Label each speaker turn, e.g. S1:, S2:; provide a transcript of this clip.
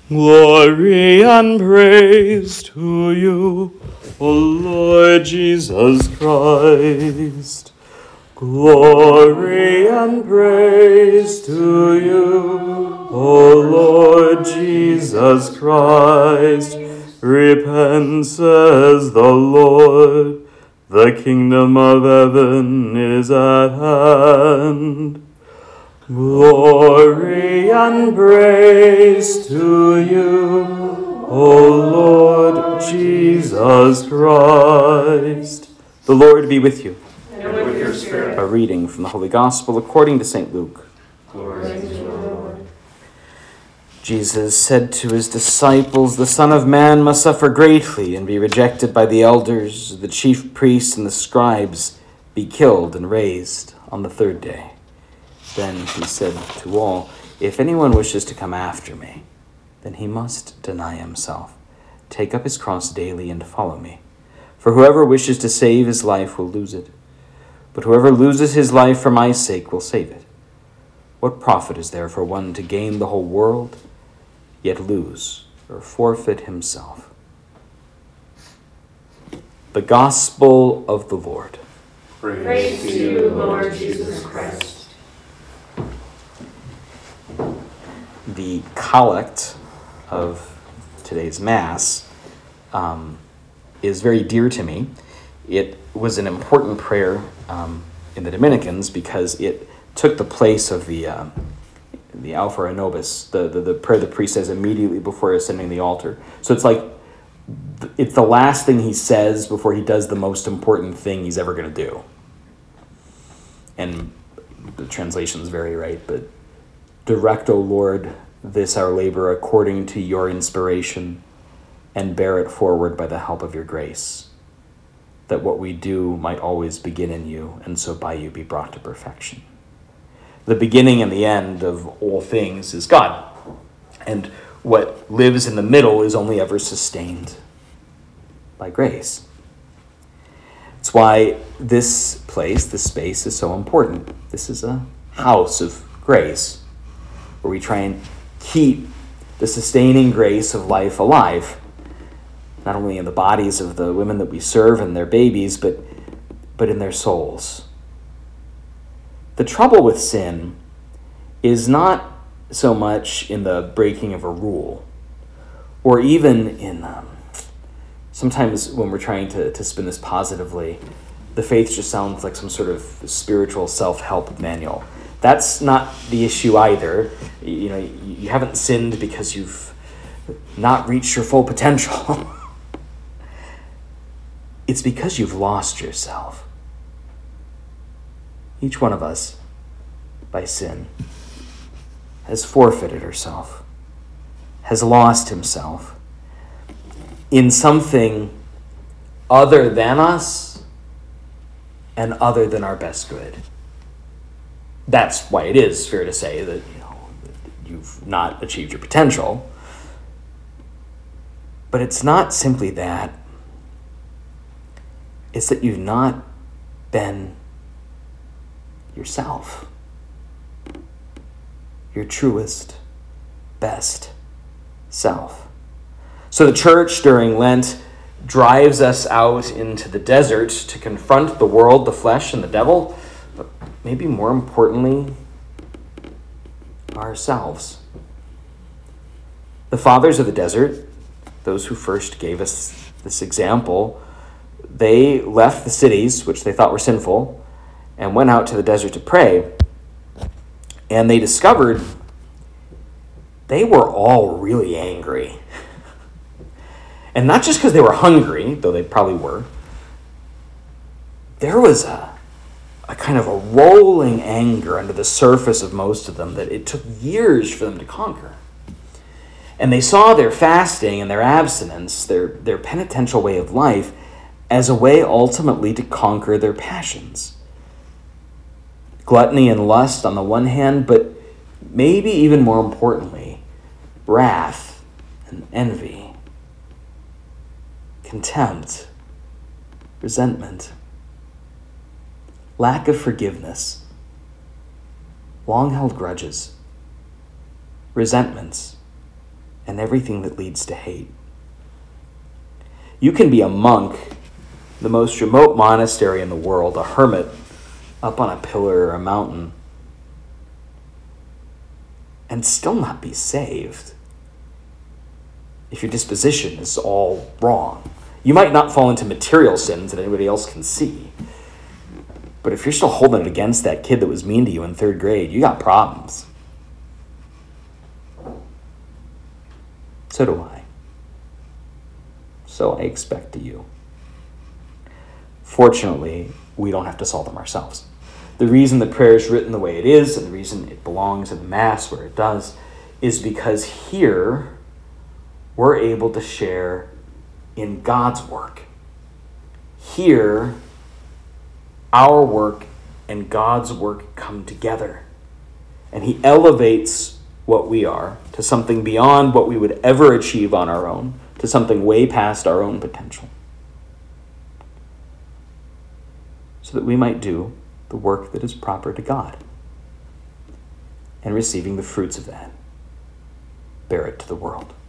S1: Glory and praise to you, O Lord Jesus Christ. Glory and praise to you, O Lord Jesus Christ. Repent, says the Lord, the kingdom of heaven is at hand. Glory and praise to you, O Lord Jesus Christ. The Lord be with you.
S2: And with your spirit.
S1: A reading from the Holy Gospel according to St. Luke.
S2: Glory to you, Lord.
S1: Jesus said to his disciples, "The Son of Man must suffer greatly and be rejected by the elders, the chief priests, and the scribes, be killed and raised on the third day." Then he said to all, "If anyone wishes to come after me, then he must deny himself, take up his cross daily and follow me. For whoever wishes to save his life will lose it, but whoever loses his life for my sake will save it. What profit is there for one to gain the whole world, yet lose or forfeit himself?" The Gospel of the Lord.
S2: Praise to you, Lord Jesus Christ.
S1: The collect of today's Mass is very dear to me. It was an important prayer in the Dominicans because it took the place of the Alpha Nobis, the prayer the priest says immediately before ascending the altar. So it's like it's the last thing he says before he does the most important thing he's ever going to do. And the translations vary, right? But direct, O Lord, this our labor according to your inspiration, and bear it forward by the help of your grace, that what we do might always begin in you, and so by you be brought to perfection. The beginning and the end of all things is God, and what lives in the middle is only ever sustained by grace. That's why this place, this space, is so important. This is a house of grace, where we try and keep the sustaining grace of life alive, not only in the bodies of the women that we serve and their babies, but in their souls. The trouble with sin is not so much in the breaking of a rule, or even in sometimes when we're trying to spin this positively, the faith just sounds like some sort of spiritual self-help manual. That's not the issue either. You haven't sinned because you've not reached your full potential. It's because you've lost yourself. Each one of us, by sin, has forfeited herself, has lost himself in something other than us and other than our best good. That's why it is fair to say that you've not achieved your potential. But it's not simply that. It's that you've not been yourself, your truest, best self. So the church during Lent drives us out into the desert to confront the world, the flesh, and the devil, but maybe more importantly, ourselves. The fathers of the desert, those who first gave us this example, they left the cities, which they thought were sinful, and went out to the desert to pray. And they discovered they were all really angry. And not just because they were hungry, though they probably were. There was a kind of a rolling anger under the surface of most of them that it took years for them to conquer. And they saw their fasting and their abstinence, their penitential way of life, as a way ultimately to conquer their passions. Gluttony and lust on the one hand, but maybe even more importantly, wrath and envy, contempt, resentment, lack of forgiveness, long-held grudges, resentments, and everything that leads to hate. You can be a monk, the most remote monastery in the world, a hermit up on a pillar or a mountain, and still not be saved if your disposition is all wrong. You might not fall into material sins that anybody else can see, but if you're still holding it against that kid that was mean to you in 3rd grade, you got problems. So do I. So I expect to you. Fortunately, we don't have to solve them ourselves. The reason the prayer is written the way it is, and the reason it belongs in the Mass where it does, is because here we're able to share in God's work. Here, our work and God's work come together. And he elevates what we are to something beyond what we would ever achieve on our own, to something way past our own potential, so that we might do the work that is proper to God, and receiving the fruits of that, bear it to the world.